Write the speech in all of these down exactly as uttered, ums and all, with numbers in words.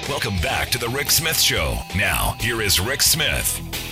Welcome back to the Rick Smith Show. Now, here is Rick Smith.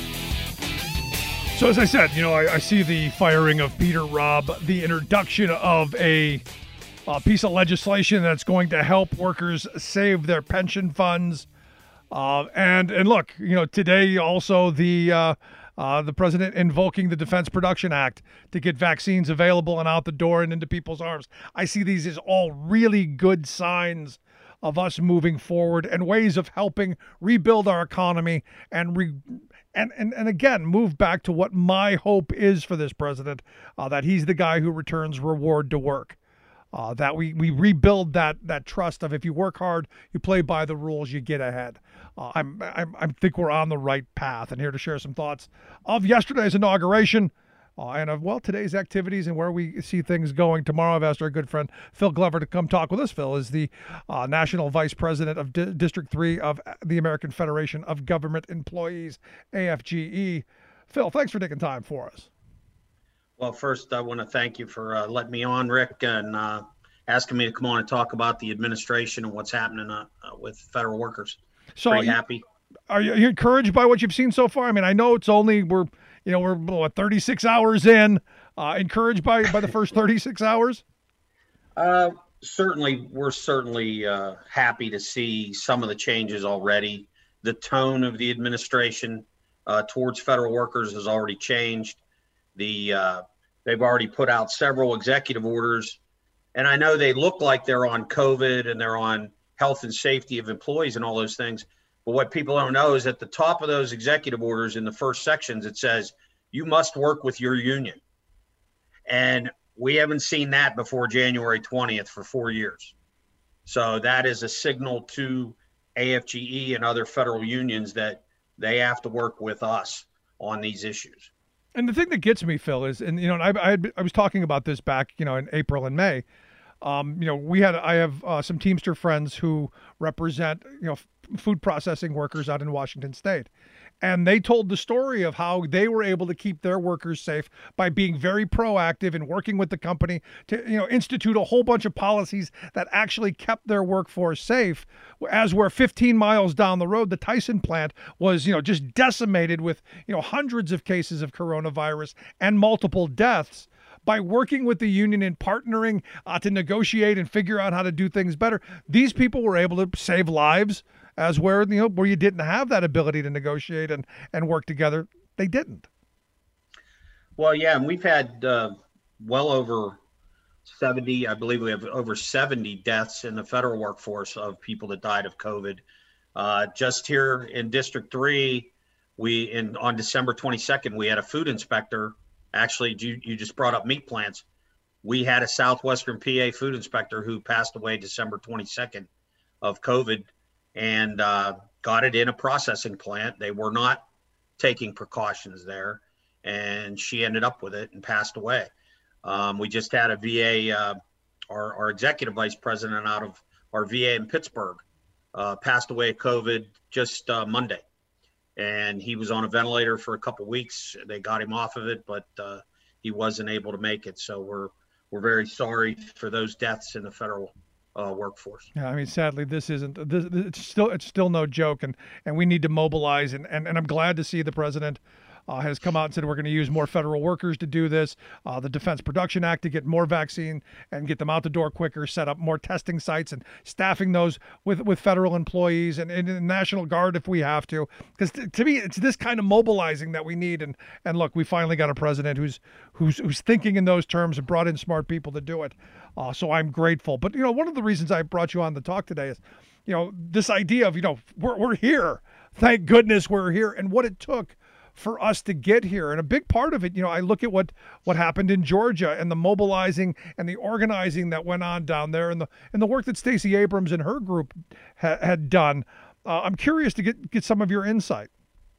So as I said, you know, I, I see the firing of Peter Robb, the introduction of a, a piece of legislation that's going to help workers save their pension funds. Uh, and and look, you know, today also the uh, uh, the president invoking the Defense Production Act to get vaccines available and out the door and into people's arms. I see these as all really good signs of us moving forward and ways of helping rebuild our economy and re- and, and and again move back to what my hope is for this president, uh, that he's the guy who returns reward to work. Uh, that we, we rebuild that that trust of if you work hard, you play by the rules, you get ahead. Uh, I'm, I'm I think we're on the right path, and here to share some thoughts of yesterday's inauguration uh, and of well today's activities and where we see things going tomorrow. I've asked our good friend Phil Glover to come talk with us. Phil is the uh, National Vice President of D- District Three of the American Federation of Government Employees, A F G E. Phil, thanks for taking time for us. Well, first, I want to thank you for uh, letting me on, Rick, and uh, asking me to come on and talk about the administration and what's happening uh, uh, with federal workers. So Pretty are you, happy. Are you, are you encouraged by what you've seen so far? I mean, I know it's only we're you know we're what, thirty-six hours in. Uh, encouraged by by the first thirty-six hours. Uh, certainly, we're certainly uh, happy to see some of the changes already. The tone of the administration uh, towards federal workers has already changed. The uh, they've already put out several executive orders, and I know they look like they're on COVID and they're on health and safety of employees and all those things. But what people don't know is at the top of those executive orders in the first sections, it says you must work with your union. And we haven't seen that before January twentieth for four years. So that is a signal to A F G E and other federal unions that they have to work with us on these issues. And the thing that gets me, Phil, is, and you know, I, I, I was talking about this back, you know, in April and May. Um, you know, we had, I have uh, some Teamster friends who represent, you know, f- food processing workers out in Washington State. And they told the story of how they were able to keep their workers safe by being very proactive and working with the company to, you know, institute a whole bunch of policies that actually kept their workforce safe. As we're fifteen miles down the road, the Tyson plant was, you know, just decimated with, you know, hundreds of cases of coronavirus and multiple deaths. By working with the union and partnering uh, to negotiate and figure out how to do things better, these people were able to save lives. As where, you know, where you didn't have that ability to negotiate and, and work together, they didn't. Well, yeah, and we've had uh, well over seventy, I believe we have over seventy deaths in the federal workforce of people that died of COVID. Uh, just here in District three, we in on December twenty-second, we had a food inspector. Actually, you, you just brought up meat plants. We had a Southwestern P A food inspector who passed away December twenty-second of COVID. And uh, got it in a processing plant. They were not taking precautions there, and she ended up with it and passed away. Um, we just had a V A, uh, our, our executive vice president out of our V A in Pittsburgh, uh, passed away of COVID just uh, Monday, and he was on a ventilator for a couple weeks. They got him off of it, but uh, he wasn't able to make it. So we're we're very sorry for those deaths in the federal Uh, workforce. Yeah, I mean, sadly, this isn't. This, it's still, it's still no joke, and and we need to mobilize. And and, and I'm glad to see the president uh, has come out and said we're going to use more federal workers to do this. Uh, the Defense Production Act to get more vaccine and get them out the door quicker. Set up more testing sites and staffing those with with federal employees and, and the National Guard if we have to. Because t- to me, it's this kind of mobilizing that we need. And and look, we finally got a president who's who's who's thinking in those terms and brought in smart people to do it. Uh, so I'm grateful. But, you know, one of the reasons I brought you on the talk today is, you know, this idea of, you know, we're, we're here. Thank goodness we're here. And what it took for us to get here. And a big part of it, you know, I look at what, what happened in Georgia and the mobilizing and the organizing that went on down there and the and the work that Stacey Abrams and her group ha- had done. Uh, I'm curious to get, get some of your insight.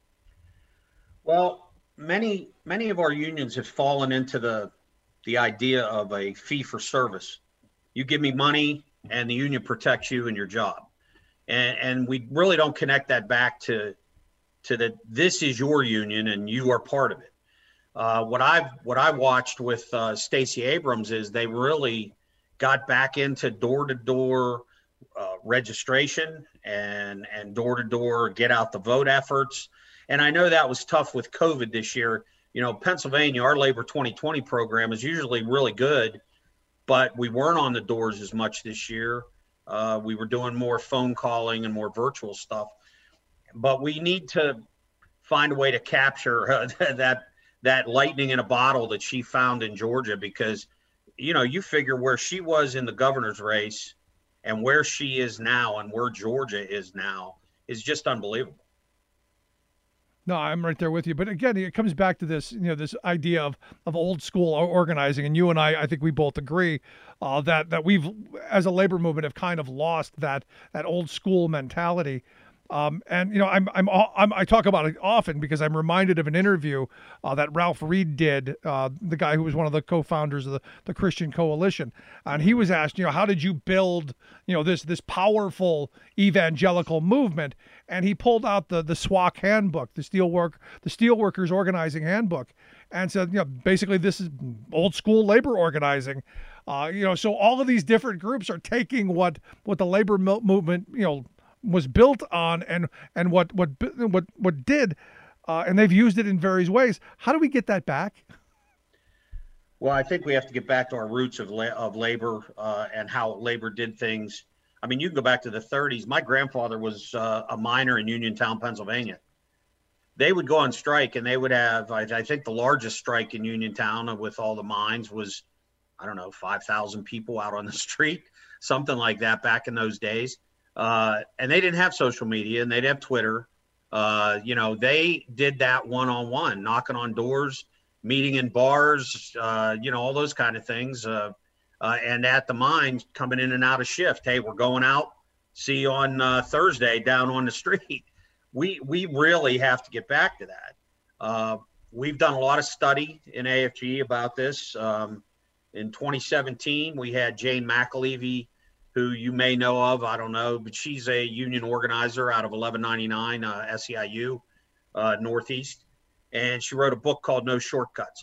Well, many, many of our unions have fallen into the the idea of a fee for service. You give me money and the union protects you and your job. And, and we really don't connect that back to, to that this is your union and you are part of it. Uh, what I've, what I watched with uh, Stacey Abrams is they really got back into door to door uh, registration and and door-to-door get out the vote efforts. And I know that was tough with COVID this year. You know, Pennsylvania, our Labor twenty twenty program is usually really good, but we weren't on the doors as much this year. Uh, we were doing more phone calling and more virtual stuff. But we need to find a way to capture uh, that that lightning in a bottle that she found in Georgia, because, you know, you figure where she was in the governor's race and where she is now and where Georgia is now is just unbelievable. No, I'm right there with you. But again, it comes back to this, you know, this idea of, of old school organizing. And you and I, I think we both agree uh, that that we've, as a labor movement, have kind of lost that that old school mentality. Um, and, you know, I'm, I'm, I'm, I talk about it often because I'm reminded of an interview uh, that Ralph Reed did, uh, the guy who was one of the co-founders of the, the Christian Coalition. And he was asked, you know, how did you build, you know, this, this powerful evangelical movement? And he pulled out the, the S W O C handbook, the Steelwork, the Steelworkers Organizing Handbook, and said, you know, basically this is old school labor organizing. Uh, you know, so all of these different groups are taking what, what the labor mo- movement, you know, was built on and and what what what what did uh, and they've used it in various ways. How do we get that back? Well, I think we have to get back to our roots of la- of labor uh, and how labor did things. I mean, you can go back to the thirties. My grandfather was uh, a miner in Uniontown, Pennsylvania. They would go on strike, and they would have, I, I think the largest strike in Uniontown with all the mines was, I don't know, five thousand people out on the street, something like that back in those days. Uh, and they didn't have social media, and they'd have Twitter. Uh, you know, they did that one-on-one, knocking on doors, meeting in bars, uh, you know, all those kind of things. Uh, uh, and at the mines, coming in and out of shift. Hey, we're going out. See you on uh, Thursday down on the street. We we really have to get back to that. Uh, we've done a lot of study in A F G about this. Um, in twenty seventeen, we had Jane McAlevey, who you may know of, I don't know, but she's a union organizer out of eleven ninety-nine uh, S E I U uh, Northeast, and she wrote a book called No Shortcuts.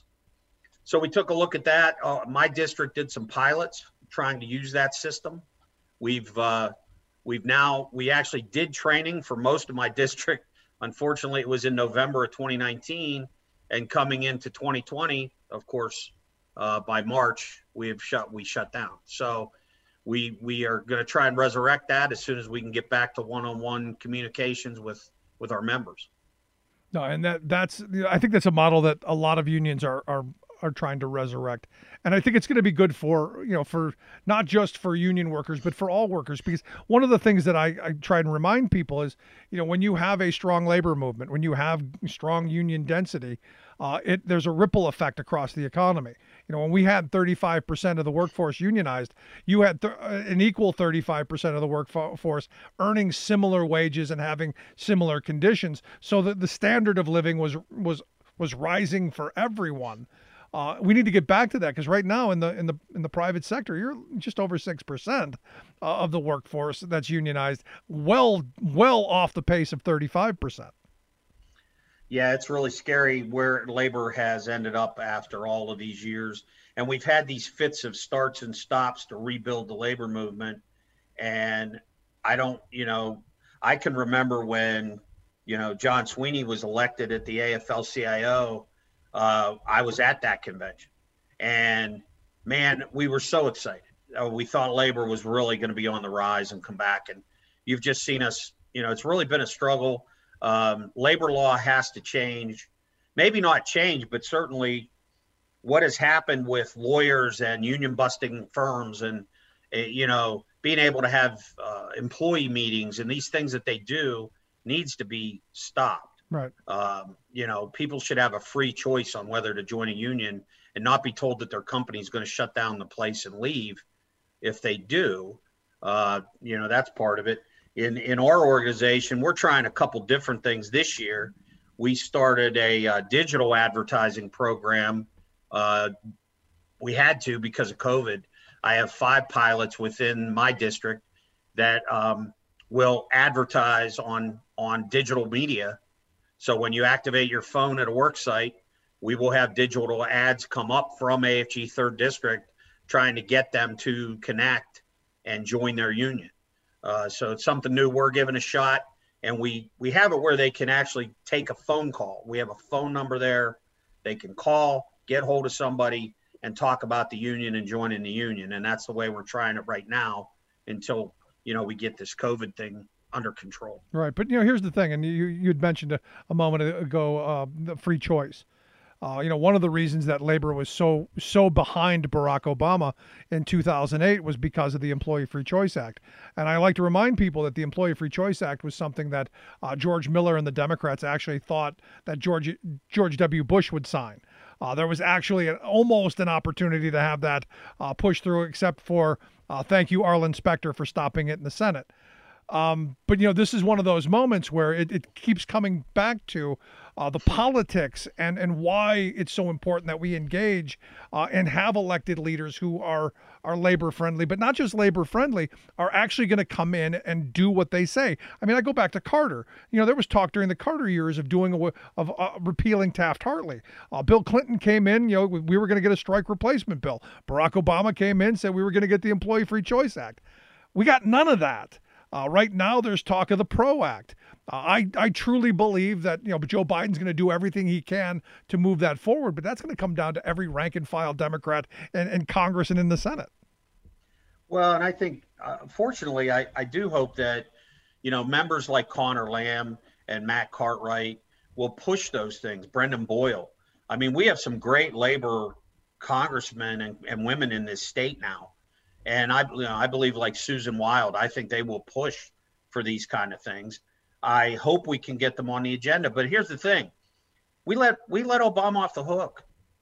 So we took a look at that. Uh, my district did some pilots trying to use that system. We've uh, we've now, we actually did training for most of my district. Unfortunately, it was in November of twenty nineteen, and coming into twenty twenty, of course, uh, by March, we have shut, we shut down. So We we are going to try and resurrect that as soon as we can get back to one-on-one communications with, with our members. No, and that that's I think that's a model that a lot of unions are are are trying to resurrect. And I think it's going to be good for, you know, for not just for union workers, but for all workers, because one of the things that I, I try and remind people is, you know, when you have a strong labor movement, when you have strong union density, uh, it there's a ripple effect across the economy. You know, when we had thirty-five percent of the workforce unionized, you had th- an equal thirty-five percent of the workforce earning similar wages and having similar conditions, so that the standard of living was was was rising for everyone. Uh, we need to get back to that, because right now in the in the in the private sector, you're just over six percent uh, of the workforce that's unionized, well well off the pace of thirty-five percent. Yeah, it's really scary where labor has ended up after all of these years. And we've had these fits of starts and stops to rebuild the labor movement. And I don't, you know, I can remember when, you know, John Sweeney was elected at the A F L C I O. Uh, I was at that convention. And, man, we were so excited. Uh, we thought labor was really going to be on the rise and come back. And you've just seen us, you know, it's really been a struggle. Um, labor law has to change, maybe not change, but certainly what has happened with lawyers and union busting firms and, uh, you know, being able to have uh, employee meetings and these things that they do needs to be stopped. Right. Um, you know, people should have a free choice on whether to join a union and not be told that their company is going to shut down the place and leave. If they do, uh, you know, that's part of it. In in our organization, we're trying a couple different things this year. We started a uh, digital advertising program. Uh, we had to because of COVID. I have five pilots within my district that um, will advertise on on digital media. So when you activate your phone at a work site, we will have digital ads come up from A F G third District trying to get them to connect and join their union. Uh, so it's something new. We're giving a shot, and we we have it where they can actually take a phone call. We have a phone number there. They can call, get hold of somebody, and talk about the union and joining the union. And that's the way we're trying it right now until, you know, we get this COVID thing under control. Right. But, you know, here's the thing. And you, you had mentioned a, a moment ago, uh, the free choice. Uh, you know, one of the reasons that labor was so so behind Barack Obama in two thousand eight was because of the Employee Free Choice Act. And I like to remind people that the Employee Free Choice Act was something that uh, George Miller and the Democrats actually thought that George George W. Bush would sign. Uh, there was actually an, almost an opportunity to have that uh, pushed through, except for uh, thank you, Arlen Specter, for stopping it in the Senate. Um, but, you know, this is one of those moments where it, it keeps coming back to uh, the politics and, and why it's so important that we engage uh, and have elected leaders who are, are labor friendly, but not just labor friendly, are actually going to come in and do what they say. I mean, I go back to Carter. You know, there was talk during the Carter years of doing a, of uh, repealing Taft-Hartley. Uh, Bill Clinton came in, you know, we were going to get a strike replacement bill. Barack Obama came in, said we were going to get the Employee Free Choice Act. We got none of that. Uh, right now, there's talk of the PRO Act. Uh, I, I truly believe that, you know, Joe Biden's going to do everything he can to move that forward, but that's going to come down to every rank and file Democrat in, in Congress and in the Senate. Well, and I think, uh, fortunately, I, I do hope that, you know, members like Connor Lamb and Matt Cartwright will push those things. Brendan Boyle. I mean, we have some great labor congressmen and, and women in this state now. And I, you know, I believe like Susan Wild, I think they will push for these kind of things. I hope we can get them on the agenda. But here's the thing: we let we let Obama off the hook.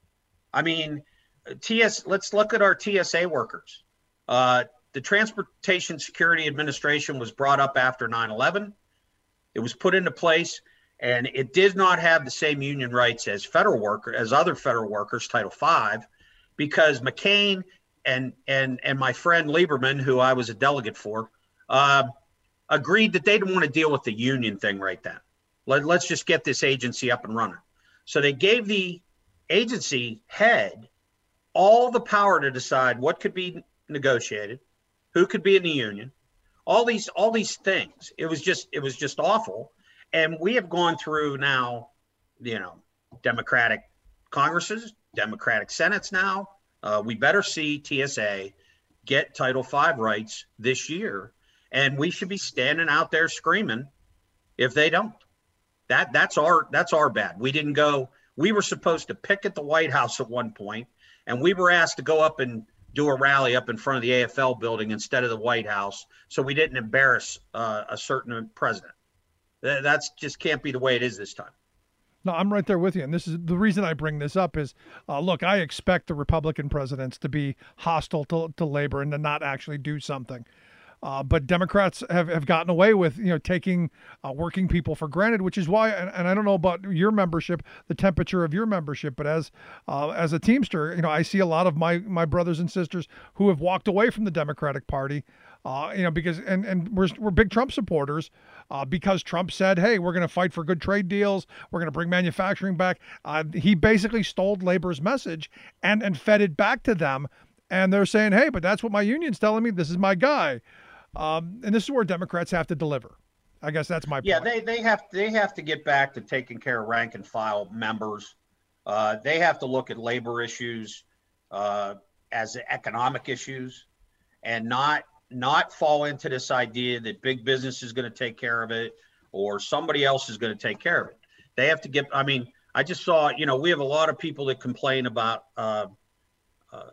I mean, T S. Let's look at our T S A workers. Uh, the Transportation Security Administration was brought up after nine eleven. It was put into place, and it did not have the same union rights as federal worker as other federal workers, Title five, because McCain and and and my friend Lieberman, who I was a delegate for, uh, agreed that they didn't want to deal with the union thing right then. Let, let's just get this agency up and running. So they gave the agency head all the power to decide what could be negotiated, who could be in the union, all these all these things. It was just it was just awful. And we have gone through now, you know, Democratic Congresses, Democratic Senates now. Uh, we better see T S A get Title five rights this year, and we should be standing out there screaming if they don't. That that's our that's our bad. We didn't go. We were supposed to picket the White House at one point, and we were asked to go up and do a rally up in front of the A F L building instead of the White House, so we didn't embarrass uh, a certain president. That that's just can't be the way it is this time. No, I'm right there with you. And this is the reason I bring this up is, uh, look, I expect the Republican presidents to be hostile to, to labor and to not actually do something. Uh, but Democrats have, have gotten away with, you know, taking uh, working people for granted, which is why, and, and I don't know about your membership, the temperature of your membership, but as uh, as a Teamster, you know, I see a lot of my my brothers and sisters who have walked away from the Democratic Party, uh, you know, because and and we're we're big Trump supporters uh, because Trump said, hey, we're going to fight for good trade deals, we're going to bring manufacturing back. Uh, he basically stole labor's message and and fed it back to them, and they're saying, hey, but that's what my union's telling me. This is my guy. Um, and this is where Democrats have to deliver. I guess that's my point. Yeah, they they have they have to get back to taking care of rank and file members. Uh, they have to look at labor issues uh, as economic issues, and not not fall into this idea that big business is going to take care of it or somebody else is going to take care of it. They have to get. I mean, I just saw. You know, we have a lot of people that complain about uh, uh,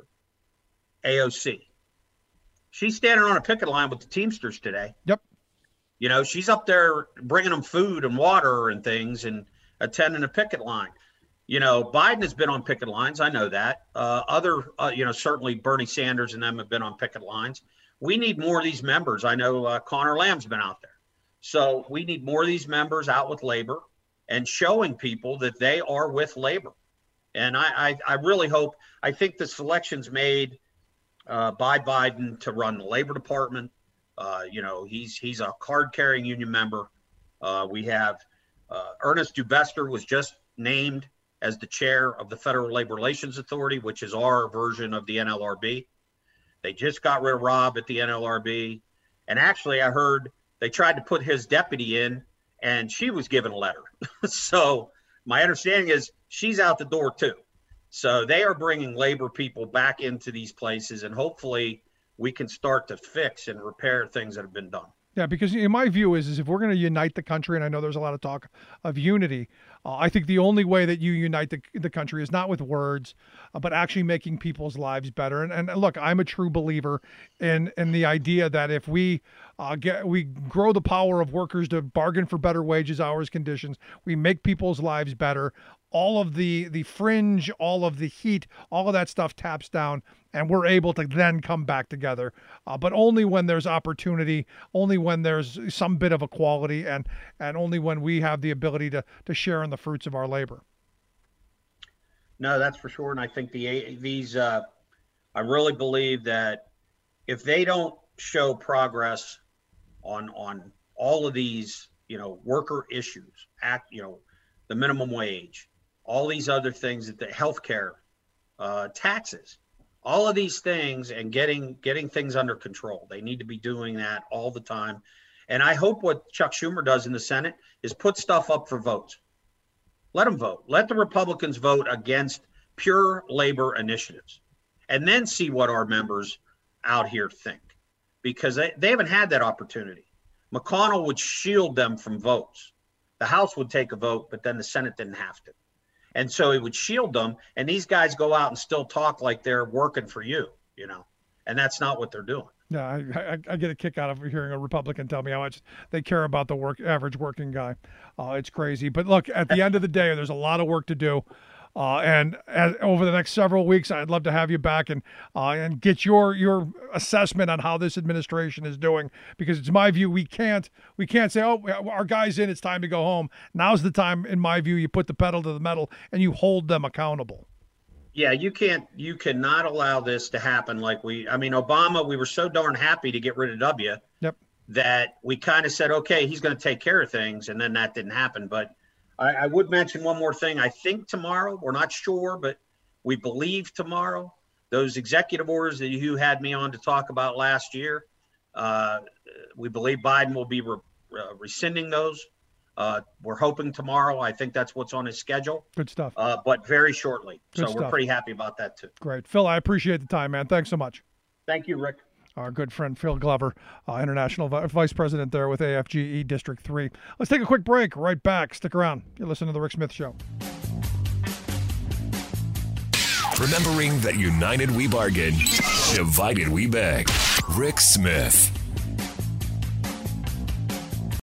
A O C. She's standing on a picket line with the Teamsters today. Yep. You know, she's up there bringing them food and water and things and attending a picket line. You know, Biden has been on picket lines. I know that. Uh, other, uh, you know, certainly Bernie Sanders and them have been on picket lines. We need more of these members. I know uh, Connor Lamb's been out there. So we need more of these members out with labor and showing people that they are with labor. And I, I, I really hope, I think the selection's made Uh, by Biden to run the Labor Department. Uh, you know, he's he's a card-carrying union member. Uh, we have uh, Ernest Dubester was just named as the chair of the Federal Labor Relations Authority, which is our version of the N L R B. They just got rid of Rob at the N L R B. And actually, I heard they tried to put his deputy in, and she was given a letter. So my understanding is she's out the door too. So they are bringing labor people back into these places, and hopefully we can start to fix and repair things that have been done. Yeah, because in my view is, is if we're going to unite the country, and I know there's a lot of talk of unity, uh, I think the only way that you unite the, the country is not with words, uh, but actually making people's lives better. And, and look, I'm a true believer in in the idea that if we uh, get we grow the power of workers to bargain for better wages, hours, conditions, we make people's lives better. All of the the fringe, all of the heat, all of that stuff taps down, and we're able to then come back together. Uh, but only when there's opportunity, only when there's some bit of equality, and and only when we have the ability to to share in the fruits of our labor. No, that's for sure. And I think the these uh, I really believe that if they don't show progress on on all of these, you know, worker issues, act, you know, the minimum wage, all these other things, that the healthcare, uh, taxes, all of these things, and getting getting things under control. They need to be doing that all the time. And I hope what Chuck Schumer does in the Senate is put stuff up for votes. Let them vote. Let the Republicans vote against pure labor initiatives, and then see what our members out here think, because they, they haven't had that opportunity. McConnell would shield them from votes. The House would take a vote, but then the Senate didn't have to. And so it would shield them, and these guys go out and still talk like they're working for you, you know, and that's not what they're doing. Yeah, I, I, I get a kick out of hearing a Republican tell me how much they care about the work average working guy. Uh, it's crazy. But look, at the end of the day, there's a lot of work to do. Uh, and as, over the next several weeks, I'd love to have you back and uh, and get your your assessment on how this administration is doing, because it's my view we can't we can't say, oh, our guy's in, it's time to go home. Now's the time, in my view, you put the pedal to the metal and you hold them accountable. Yeah, you can't you cannot allow this to happen. Like we, I mean, Obama, we were so darn happy to get rid of W. Yep. That we kind of said, okay, he's going to take care of things, and then that didn't happen. But I, I would mention one more thing. I think tomorrow, we're not sure, but we believe tomorrow, those executive orders that you had me on to talk about last year, uh, we believe Biden will be re- uh, rescinding those. Uh, we're hoping tomorrow. I think that's what's on his schedule. Good stuff. Uh, but very shortly. Good so stuff. We're pretty happy about that, too. Great. Phil, I appreciate the time, man. Thanks so much. Thank you, Rick. Our good friend Phil Glover, uh, International v- Vice President there with A F G E District three. Let's take a quick break. Right back. Stick around. You're listening to The Rick Smith Show. Remembering that united we bargain, divided we beg. Rick Smith.